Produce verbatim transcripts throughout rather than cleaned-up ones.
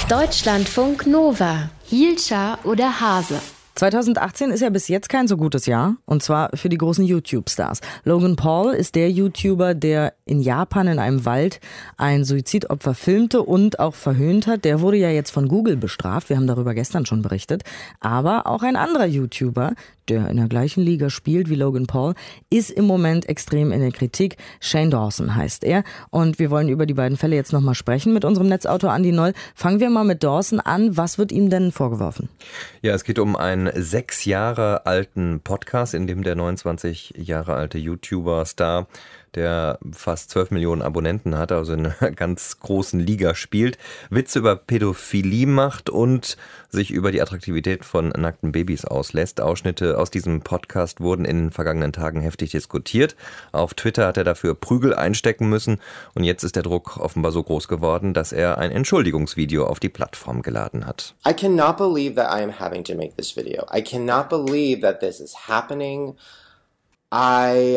Deutschlandfunk Nova. Hielscher oder Hase? zweitausendachtzehn ist ja bis jetzt kein so gutes Jahr, und zwar für die großen YouTube-Stars. Logan Paul ist der YouTuber, der in Japan in einem Wald ein Suizidopfer filmte und auch verhöhnt hat. Der wurde ja jetzt von Google bestraft, wir haben darüber gestern schon berichtet. Aber auch ein anderer YouTuber, der in der gleichen Liga spielt wie Logan Paul, ist im Moment extrem in der Kritik. Shane Dawson heißt er, und wir wollen über die beiden Fälle jetzt nochmal sprechen mit unserem Netzautor Andi Noll. Fangen wir mal mit Dawson an. Was wird ihm denn vorgeworfen? Ja, es geht um einen sechs Jahre alten Podcast, in dem der neunundzwanzig Jahre alte YouTuber-Star, der fast zwölf Millionen Abonnenten hat, also in einer ganz großen Liga spielt, Witze über Pädophilie macht und sich über die Attraktivität von nackten Babys auslässt. Ausschnitte aus diesem Podcast wurden in den vergangenen Tagen heftig diskutiert. Auf Twitter hat er dafür Prügel einstecken müssen, und jetzt ist der Druck offenbar so groß geworden, dass er ein Entschuldigungsvideo auf die Plattform geladen hat. I cannot believe that I am having to make this video. I cannot believe that this is happening. I...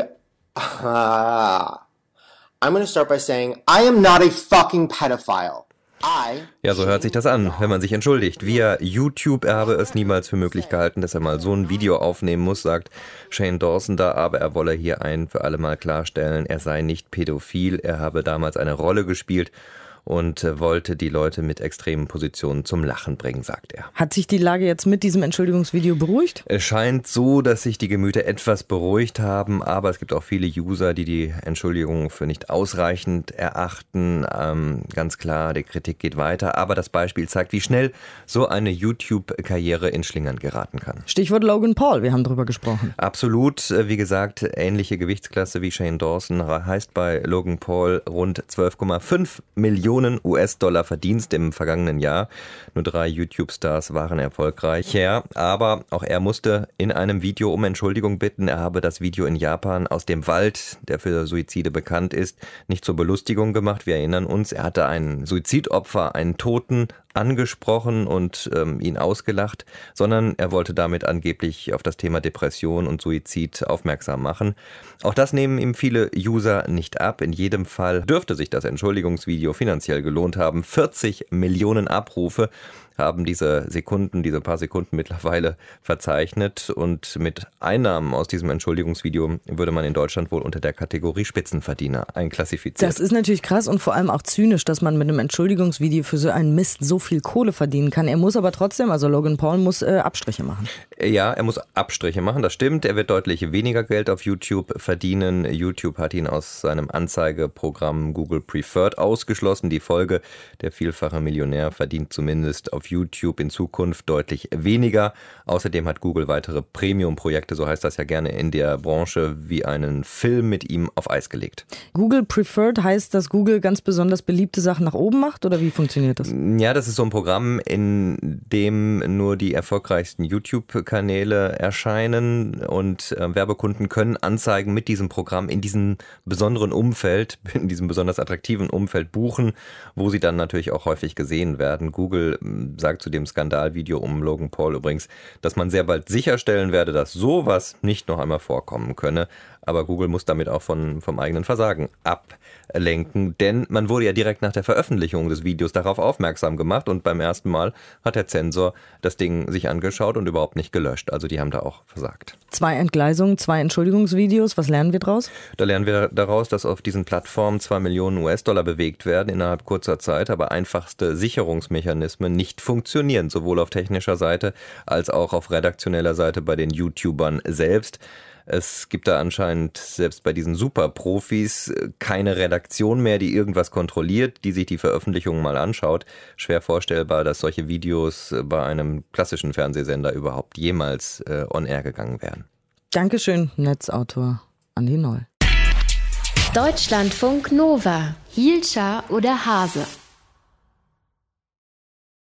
Uh, I'm going to start by saying, I am not a fucking pedophile. I Ja, so hört sich das an, wenn man sich entschuldigt. Via YouTube, er habe es niemals für möglich gehalten, dass er mal so ein Video aufnehmen muss, sagt Shane Dawson da, aber er wolle hier ein für alle Mal klarstellen, er sei nicht pädophil, er habe damals eine Rolle gespielt und wollte die Leute mit extremen Positionen zum Lachen bringen, sagt er. Hat sich die Lage jetzt mit diesem Entschuldigungsvideo beruhigt? Es scheint so, dass sich die Gemüter etwas beruhigt haben, aber es gibt auch viele User, die die Entschuldigung für nicht ausreichend erachten. Ähm, ganz klar, die Kritik geht weiter, aber das Beispiel zeigt, wie schnell so eine YouTube-Karriere in Schlingern geraten kann. Stichwort Logan Paul, wir haben drüber gesprochen. Absolut, wie gesagt, ähnliche Gewichtsklasse wie Shane Dawson, heißt bei Logan Paul rund zwölf Komma fünf Millionen U S-Dollar Verdienst im vergangenen Jahr. Nur drei YouTube-Stars waren erfolgreich. Ja, aber auch er musste in einem Video um Entschuldigung bitten. Er habe das Video in Japan aus dem Wald, der für Suizide bekannt ist, nicht zur Belustigung gemacht. Wir erinnern uns, er hatte ein Suizidopfer, einen Toten, angesprochen und ähm, ihn ausgelacht, sondern er wollte damit angeblich auf das Thema Depression und Suizid aufmerksam machen. Auch das nehmen ihm viele User nicht ab. In jedem Fall dürfte sich das Entschuldigungsvideo finanziell gelohnt haben. vierzig Millionen Abrufe haben diese Sekunden, diese paar Sekunden mittlerweile verzeichnet, und mit Einnahmen aus diesem Entschuldigungsvideo würde man in Deutschland wohl unter der Kategorie Spitzenverdiener einklassifiziert. Das ist natürlich krass und vor allem auch zynisch, dass man mit einem Entschuldigungsvideo für so einen Mist so viel Kohle verdienen kann. Er muss aber trotzdem, also Logan Paul muss äh, Abstriche machen. Ja, er muss Abstriche machen, das stimmt. Er wird deutlich weniger Geld auf YouTube verdienen. YouTube hat ihn aus seinem Anzeigeprogramm Google Preferred ausgeschlossen. Die Folge: der vielfache Millionär verdient zumindest auf YouTube in Zukunft deutlich weniger. Außerdem hat Google weitere Premium-Projekte, so heißt das ja gerne in der Branche, wie einen Film mit ihm auf Eis gelegt. Google Preferred heißt, dass Google ganz besonders beliebte Sachen nach oben macht, oder wie funktioniert das? Ja, das ist so ein Programm, in dem nur die erfolgreichsten YouTube-Kanäle erscheinen, und äh, Werbekunden können Anzeigen mit diesem Programm in diesem besonderen Umfeld, in diesem besonders attraktiven Umfeld buchen, wo sie dann natürlich auch häufig gesehen werden. Google sagt zu dem Skandalvideo um Logan Paul übrigens, dass man sehr bald sicherstellen werde, dass sowas nicht noch einmal vorkommen könne. Aber Google muss damit auch von, vom eigenen Versagen ablenken, denn man wurde ja direkt nach der Veröffentlichung des Videos darauf aufmerksam gemacht, und beim ersten Mal hat der Zensor das Ding sich angeschaut und überhaupt nicht gelöscht. Also die haben da auch versagt. Zwei Entgleisungen, zwei Entschuldigungsvideos, was lernen wir daraus? Da lernen wir daraus, dass auf diesen Plattformen zwei Millionen U S-Dollar bewegt werden innerhalb kurzer Zeit, aber einfachste Sicherungsmechanismen nicht funktionieren, sowohl auf technischer Seite als auch auf redaktioneller Seite bei den YouTubern selbst. Es gibt da anscheinend selbst bei diesen Superprofis keine Redaktion mehr, die irgendwas kontrolliert, die sich die Veröffentlichungen mal anschaut. Schwer vorstellbar, dass solche Videos bei einem klassischen Fernsehsender überhaupt jemals äh, on air gegangen wären. Dankeschön, Netzautor Andi Noll. Deutschlandfunk Nova. Hielscher oder Hase?